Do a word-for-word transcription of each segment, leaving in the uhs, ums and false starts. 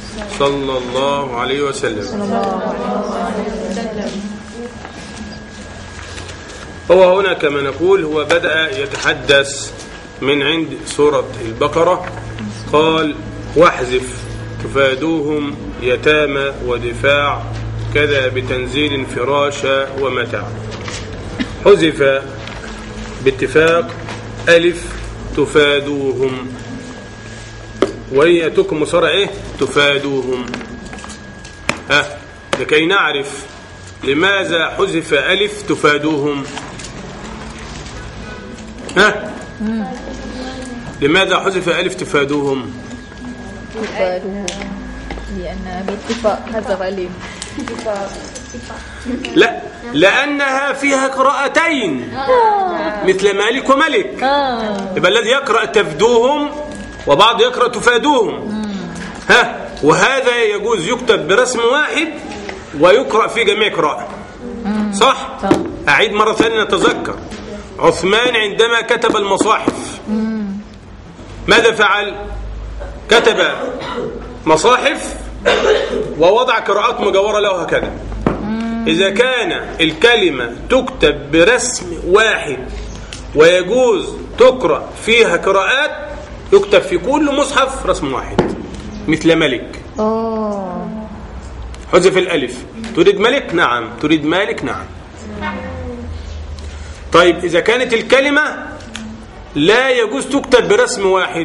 صلى الله عليه وسلم. هو هنا كما نقول هو بدأ يتحدث من عند سورة البقرة، قال واحذف تفادوهم يتامى ودفاع كذا بتنزيل فراشا ومتاع. حذف باتفاق ألف تفادوهم، وهي تكم مصارع ايه تفادوهم. ها لكي نعرف لماذا حذف ألف تفادوهم. ها لماذا حذف ألف تفادوهم؟ تفادوهم لأن باتفاق حذف ألف. لا، لأنها فيها قراءتين مثل مالك وملك. يبقى الذي يقرأ تفدوهم وبعض يقرأ تفادوهم. ها وهذا يجوز يكتب برسم واحد ويقرأ في جميع قراءة. صح؟ أعيد مرة ثانية نتذكر. عثمان عندما كتب المصاحف ماذا فعل؟ كتب مصاحف ووضع قراءات مجاورة له هكذا. إذا كان الكلمة تكتب برسم واحد ويجوز تقرأ فيها قراءات يكتب في كل مصحف رسم واحد مثل ملك. حذف الألف. تريد ملك؟ نعم. تريد مالك؟ نعم. طيب إذا كانت الكلمة لا يجوز تكتب برسم واحد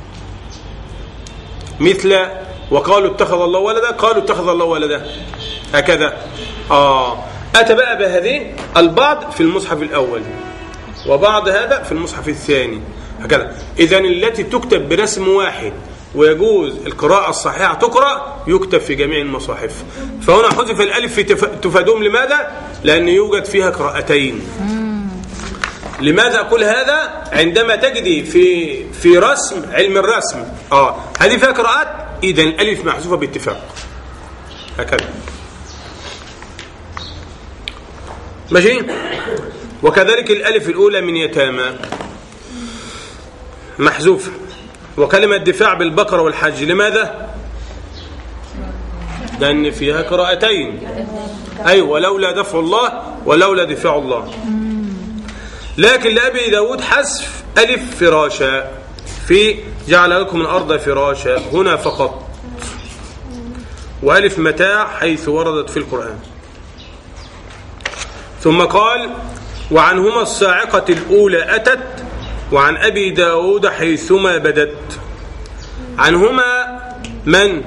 مثل وقالوا اتخذ الله ولدا، قالوا اتخذ الله ولدا هكذا. آه أتى بقى بهذه البعض في المصحف الأول وبعض هذا في المصحف الثاني هكذا. إذن التي تكتب برسم واحد ويجوز القراءة الصحيحة تقرأ يكتب في جميع المصاحف. فهنا حذف الألف في تفادوم. لماذا؟ لأن يوجد فيها قراءتين. لماذا أقول هذا؟ عندما تجدي في في رسم علم الرسم آه هذه فيها قراءات، إذن الألف محذوفة باتفاق هكذا. ماشي. وكذلك الألف الأولى من يتامى محذوفة. وكلمة دفاع بالبقرة والحج لماذا؟ لأن فيها قراءتين. أيوة ولولا دفع الله ولولا دفاع الله. لكن لأبي داود حذف ألف فراشا في جعل لكم الأرض فراشا هنا فقط، وألف متاع حيث وردت في القرآن. ثم قال وعنهما الصاعقة الأولى أتت وعن أبي داود حيثما بدت. عنهما من؟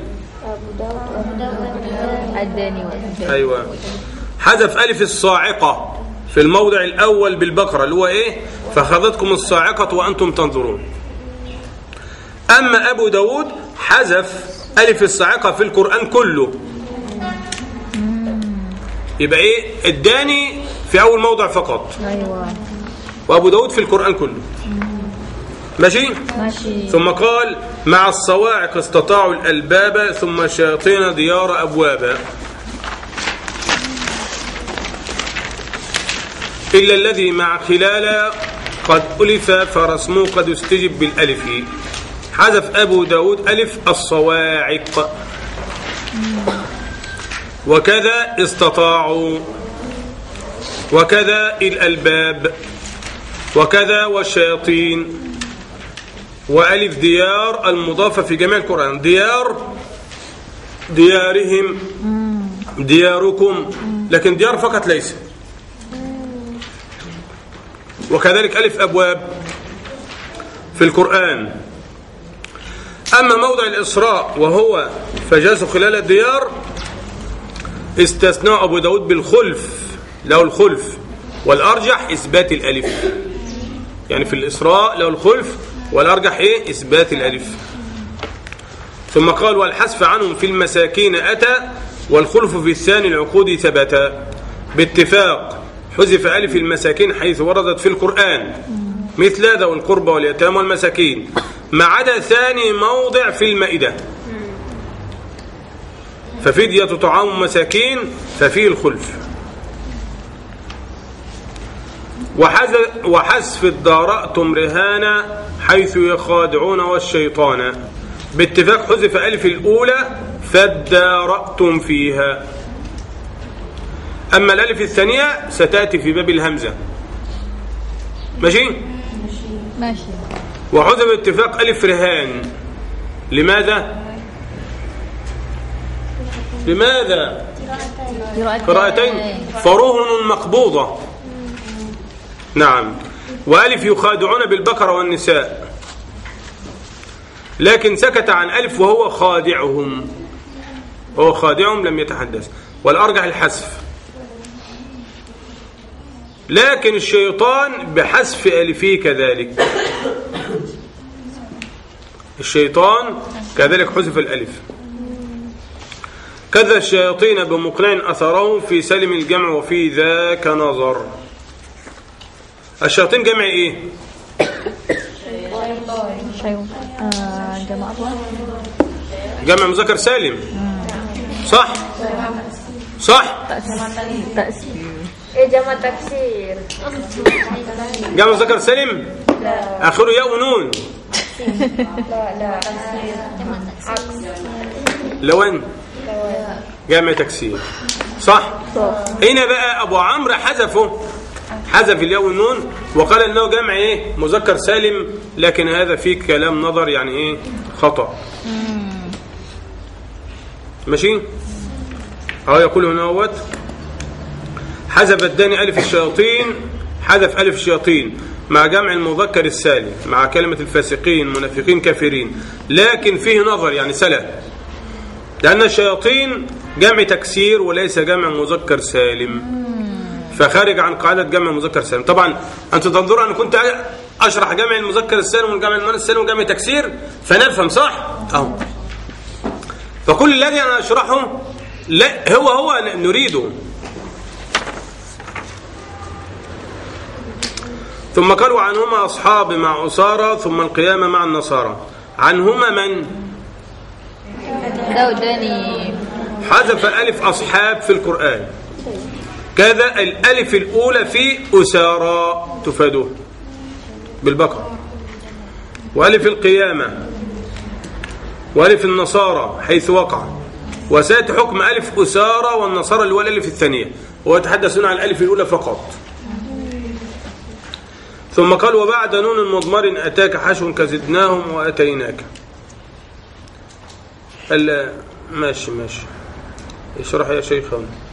أيوة. حذف ألف الصاعقة في الموضع الأول بالبقرة اللي هو إيه؟ فأخذتكم الصاعقة وأنتم تنظرون. أما أبو داود حذف ألف الصاعقة في القرآن كله. يبقى إيه؟ الداني في أول موضع فقط. أيوة. وأبو داود في القرآن كله. ماشي؟ ماشي. ثم قال مع الصواعق استطاعوا الألباب ثم شياطين ديار أبوابا إلا الذي مع خلال قد ألف فرسمه قد استجب بالألف. حذف أبو داود ألف الصواعق. وكذا استطاعوا وكذا الألباب وكذا والشياطين. وألف ديار المضافة في جميع القرآن. ديار ديارهم دياركم، لكن ديار فقط ليس. وكذلك ألف أبواب في القرآن. أما موضع الإسراء وهو فجاسوا خلال الديار استثناء أبو داود بالخلف له الخلف، والأرجح إثبات الألف. يعني في الإسراء له الخلف والأرجح إيه؟ إثبات الألف. ثم قال والحذف عنهم في المساكين أتى والخلف في الثاني العقود ثبت باتفاق. حذف ألف المساكين حيث وردت في القرآن مثل ذوي القربى واليتامى والمساكين ما عدا ثاني موضع في المائدة ففدية طعام مساكين ففيه الخلف. وحذف الدارأتم رهانا حيث يخادعون والشيطان باتفاق. حذف ألف الأولى فادارأتم فيها. أما الألف الثانية ستأتي في باب الهمزة. ماشي؟ ماشي. وحذف اتفاق ألف رهان. لماذا؟ لماذا؟ قراءتين فرهن مقبوضة. نعم. وألف يخادعون بالبقرة والنساء، لكن سكت عن ألف وهو خادعهم، هو خادعهم لم يتحدث، والأرجح الحذف. لكن الشيطان بحذف ألفه كذلك، الشيطان كذلك حذف الألف. كذا الشياطين بمقنع أثرهم في سلم الجمع وفي ذاك نظر. الشياطين جمع إيه؟ شيطان. آه جمع جمع مذكر سالم. صح؟ صح؟ تأسير. إيه جمع تكسير. جمع مذكر سالم آخره ياء ونون. لا لا عكس. لون جمع تكسير. صح؟ هنا بقى أبو عمرو حذفه، حذف الياء والنون وقال انه جمع ايه؟ مذكر سالم، لكن هذا فيه كلام نظر، يعني ايه؟ خطأ. ماشي؟ اهو يقول هنا اهوت حذف الداني ألف الشياطين، حذف ألف الشياطين مع جمع المذكر السالم مع كلمة الفاسقين منافقين كافرين، لكن فيه نظر يعني سلف، لأن الشياطين جمع تكسير وليس جمع مذكر سالم، فخارج عن قاعدة جمع مذكر سالم. طبعا أنت تنظر أنا كنت أشرح جمع المذكر السالم والجمع المؤنث السالم وجمع تكسير فنفهم صح؟ أهو. فكل الذي أنا أشرحه لا هو هو نريده. ثم قالوا عنهما أصحاب مع أسارى ثم القيامة مع النصارى. عنهما من؟ زوجاني. حذف ألف أصحاب في القرآن، كذا الألف الأولى في أسارى تفاده بالبقرة، وألف القيامة، وألف النصارى حيث وقع، وسيأتي حكم ألف أسارى والنصارى اللي هو الألف الثانية، ويتحدثون عن الألف الأولى فقط. ثم قال وبعد نون مضمر أتاك حشو كزدناهم وأتيناك. ماشي ماشي اشرح يا شيخنا.